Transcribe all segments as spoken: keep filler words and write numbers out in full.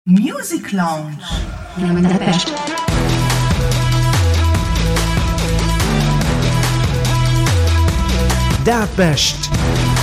Music Lounge. Dat best.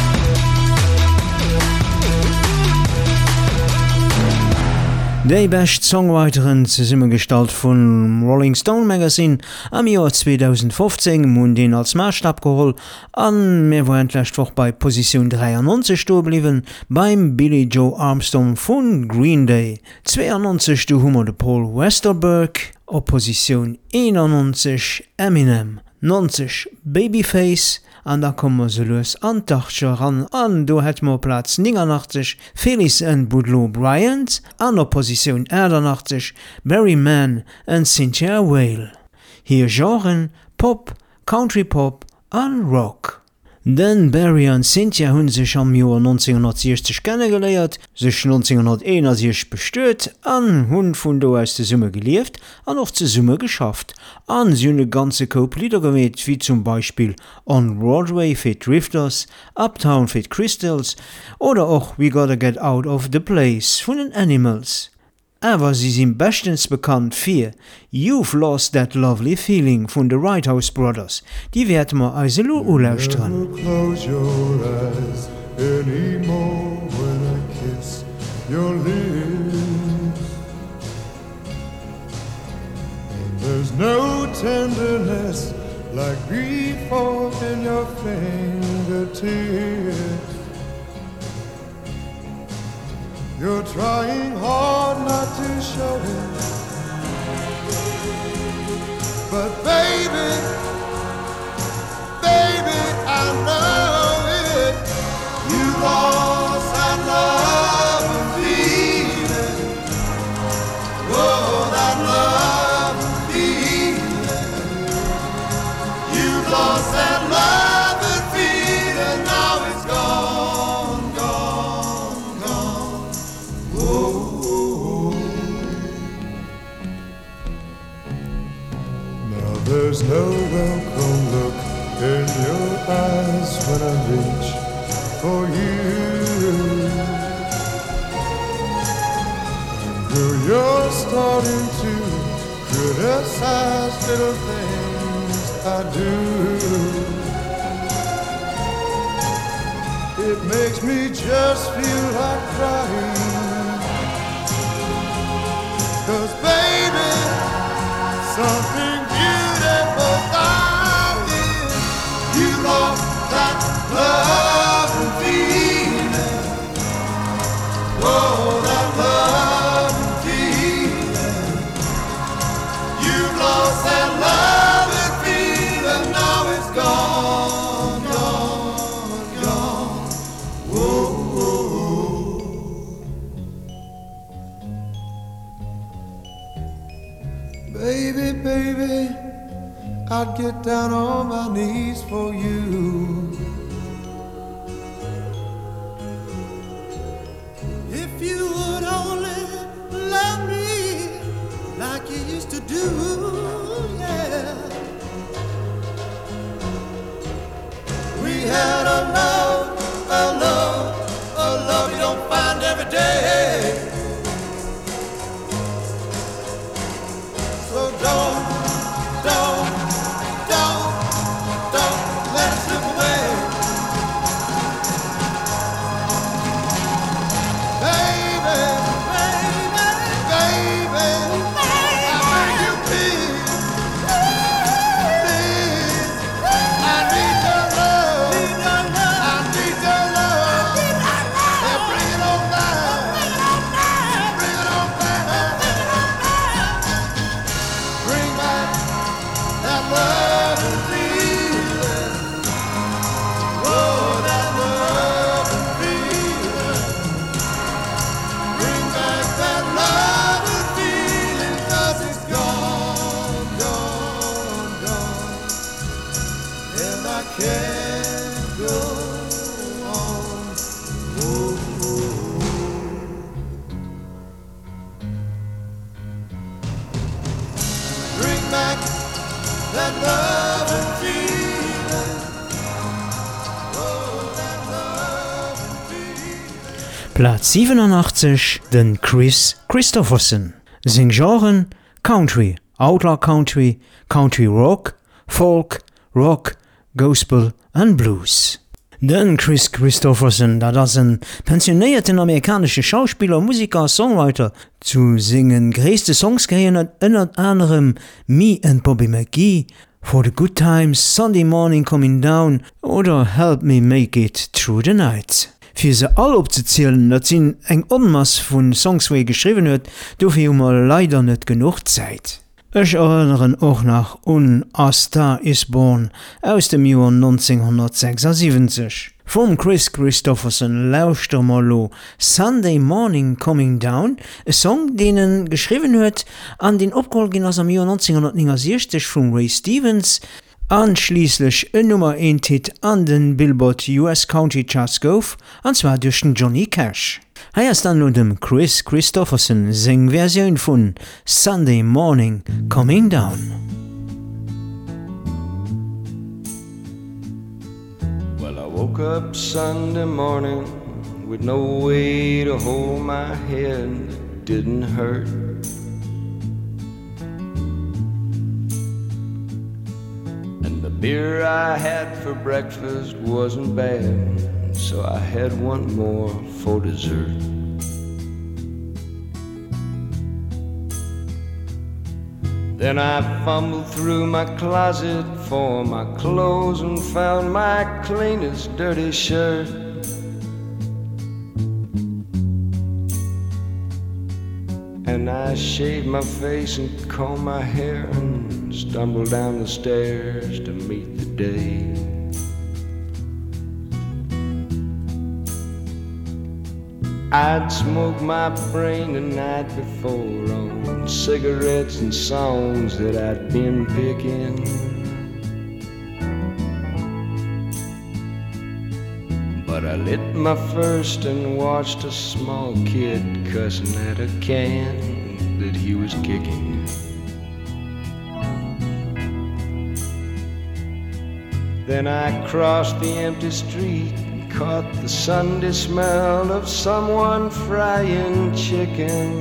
Déi best Songwriterin ze Summegestalt vun Rolling Stone Magazine am Joer zweitausendfünfzehn mun den als Maßstab geholl an mir wo entlechtwoch bei Position dreiundneunzig sto bliwen beim Billy Joe Armstrong vun Green Day. zweiundneunzig du hummer de Paul Westerberg, op Position einundneunzig Eminem, neunzig Babyface, an da kommen se los an d'Achter ran an, do het mo Platz neunundachtzig Phyllis and Boudleaux Bryant, an op Position achtzig Barry Mann and Cynthia Weil. Hier Genren Pop, Country Pop an Rock. Den Barry an Cynthia hunn sech am Joer neunzehnhundertsechzig kennengeleiert, sech neunzehnhunderteinundsechzig bestört, an hunn vun do aus de Summe gelieft, an och ze Summe geschafft. An sie hunn e ganze Koop Lieder gemeet, wie zum Beispiel On Broadway fit Drifters, Uptown fit Crystals oder och We Gotta Get Out of the Place vun den Animals. Aber sie sind bestens bekannt für You've Lost That Lovely Feeling von the White House Brothers. Die werden wir also lauschen. Never close your eyes anymore when I kiss your lips. And there's no tenderness like grief in your fingertips. You're trying hard not to show it, but baby, baby, I know it. You lost that love and feeling. Oh, that love and feeling. You lost that love and feeling. Now it's gone, gone, gone. Now there's no welcome look in your eyes when I reach for you. And girl, you're starting to criticize little things I do. It makes me just feel like crying. 'Cause baby, something beautiful about it. You lost that love and feeling. Oh, that love and feeling. You lost that love and feeling. Now it's gone, gone, gone. Whoa, whoa. Baby, baby, I'd get down on my knees for you. If you would only love me like you used to do, yeah. We had a love, a love, a love you don't find every day. So don't, don't, don't, don't let it slip away. Baby, baby, baby, I beg you please, please, I need your love, I need your love, and bring it on down, bring it on down. Bring back that love and feeling. Oh, that love and feeling. Bring back that love and feeling. 'Cause it's gone, gone, gone. And I can't go on. Oh, oh. Bring back that love and feeling. Oh, that love and feeling. Platz siebenundachtzig, den Chris Christopherson. Sing Genren Country, Outlaw Country, Country Rock, Folk, Rock, Gospel and Blues. Den Chris Christopherson, dat ass een pensionéierten amerikanische Schauspieler, Musiker, Songwriter, zu singen gréste Songs gehien ënner anderem Me and Bobby McGee, For the Good Times, Sunday Morning Coming Down oder Help Me Make It Through the Night. Fir se all opzezielen, dat sinn eng Onmass vun Songswee geschriwen huet, dofir hummer leider net genug Zäit. Ech erinnern och nach un A Star is Born aus dem Joer neunzehnhundertsechsundsiebzig. Vom Chris Christopherson lauschter mal lo Sunday Morning Coming Down, e Song, den er geschriwen huet an den opgeholt gin ass am Joer neunzehnhundertneunundsechzig vum Ray Stevens, anschliesslich e Nummer eins Hit an den Billboard U S Country Charts gouf, anzwar durch den Johnny Cash. Hier ist dann nur dem Chris Christopherson sing Version von Sunday Morning Coming Down. Well, I woke up Sunday morning with no way to hold my head. It didn't hurt. And the beer I had for breakfast wasn't bad, so I had one more for dessert. Then I fumbled through my closet for my clothes and found my cleanest dirty shirt. And I shaved my face and combed my hair and stumbled down the stairs to meet the day. I'd smoked my brain the night before on cigarettes and songs that I'd been picking. But I lit my first and watched a small kid cussing at a can that he was kicking. Then I crossed the empty street, caught the Sunday smell of someone frying chicken.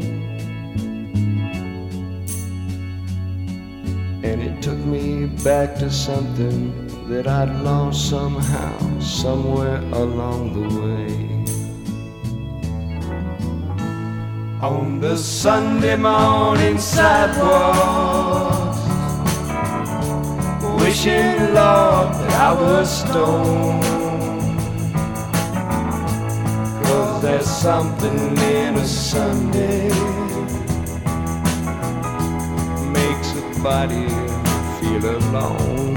And it took me back to something that I'd lost somehow, somewhere along the way. On the Sunday morning sidewalk, wishing, Lord, that I was stoned. There's something in a Sunday makes a body feel alone.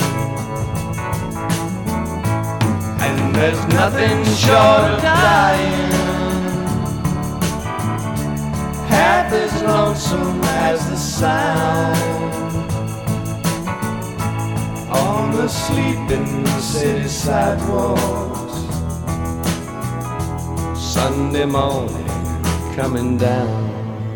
And there's nothing short of dying half as lonesome as the sound on the sleeping city sidewalks. Sunday morning coming down.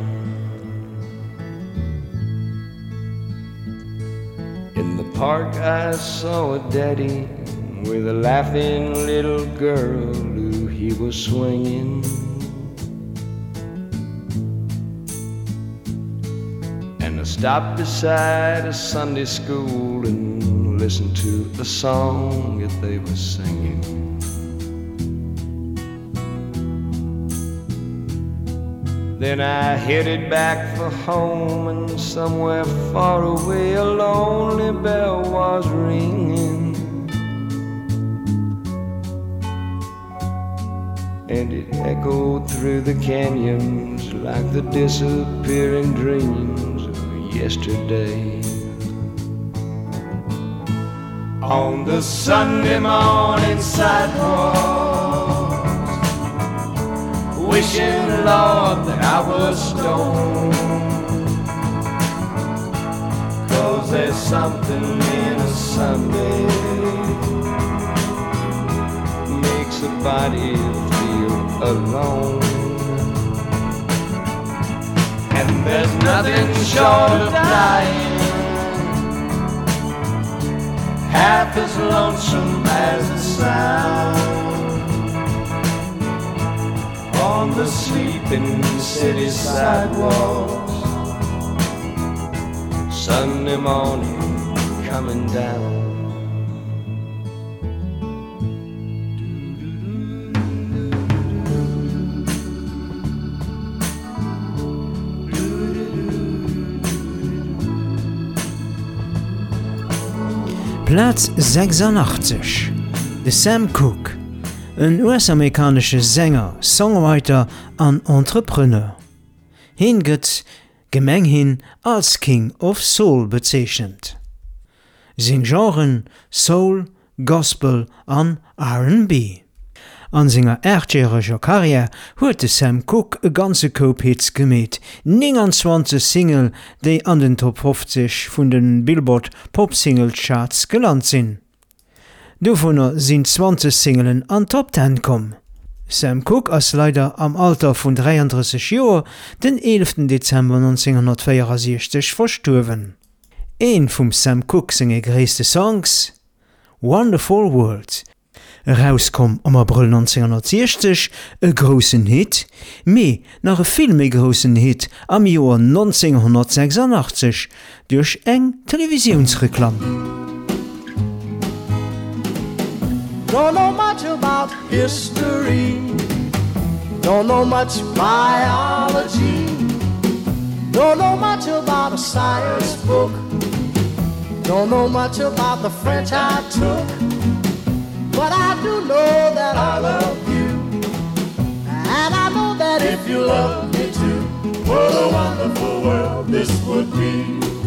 In the park I saw a daddy with a laughing little girl who he was swinging. And I stopped beside a Sunday school and listened to the song that they were singing. Then I headed back for home, and somewhere far away a lonely bell was ringing. And it echoed through the canyons like the disappearing dreams of yesterday. On the Sunday morning sidewalk, wishing, Lord, that I was stoned. Cause there's something in a Sunday makes a body feel alone. And there's nothing short of dying half as lonesome as the sound on the sleeping city sidewalks. Sunday morning coming down. Platz sechsundachtzig. De Sam Cooke, een U S-amerikanische Sänger, Songwriter an Entrepreneur. Hin gëtt gemenghin als King of Soul bezeichnet. Sin Genren Soul, Gospel an R and B. An senger erjähriger Karriere huet de Sam Cooke e ganze Koop Hits gemet, neunundzwanzig Single, déi an den Top fünfzig vun den Billboard Pop Single Charts gelandt sinn. Dovunner sinn zwanzig Singelen an Top zehn kom. Sam Cooke ass leider am Alter vun dreiunddreißig Joer den elften Dezember neunzehnhundertvierundsechzig versturwen. Een vum Sam Cooke senge gréisste Songs, Wonderful World, rauskom am April neunzehnhundertsechzig, e grossen Hit, mee nach e viel méi grossen Hit am Joer neunzehnhundertsechsundachtzig duerch eng Televisionsreklam. Don't know much about history, don't know much biology, don't know much about a science book, don't know much about the French I took, but I do know that I love you, and I know that if you love me too, what a wonderful world this would be.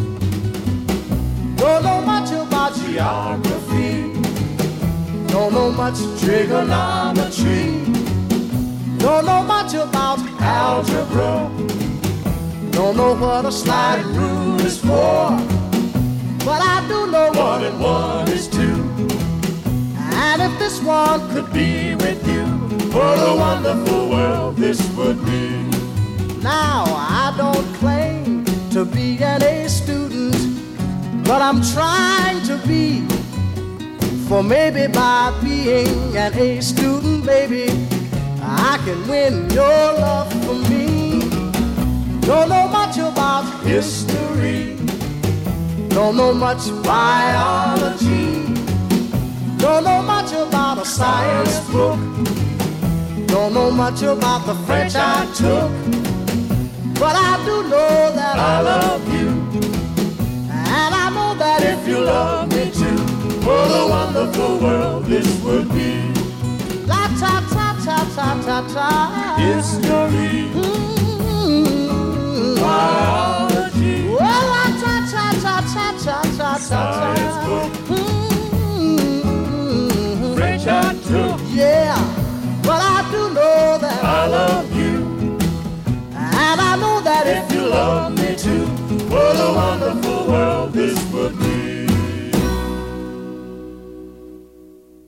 Don't know much about geography, don't know much trigonometry, don't know much about algebra, don't know what a sliding rule is for, but I do know one and one is two. And if this one could be with you, what a wonderful world this would be. Now I don't claim to be an A student, but I'm trying to be. For maybe by being an A student, baby, I can win your love for me. Don't know much about history, don't know much biology, don't know much about a science book, don't know much about the French I took, but I do know that I love you, and I know that if you love me too, what a wonderful world this would be. La ta ta ta ta ta ta. History.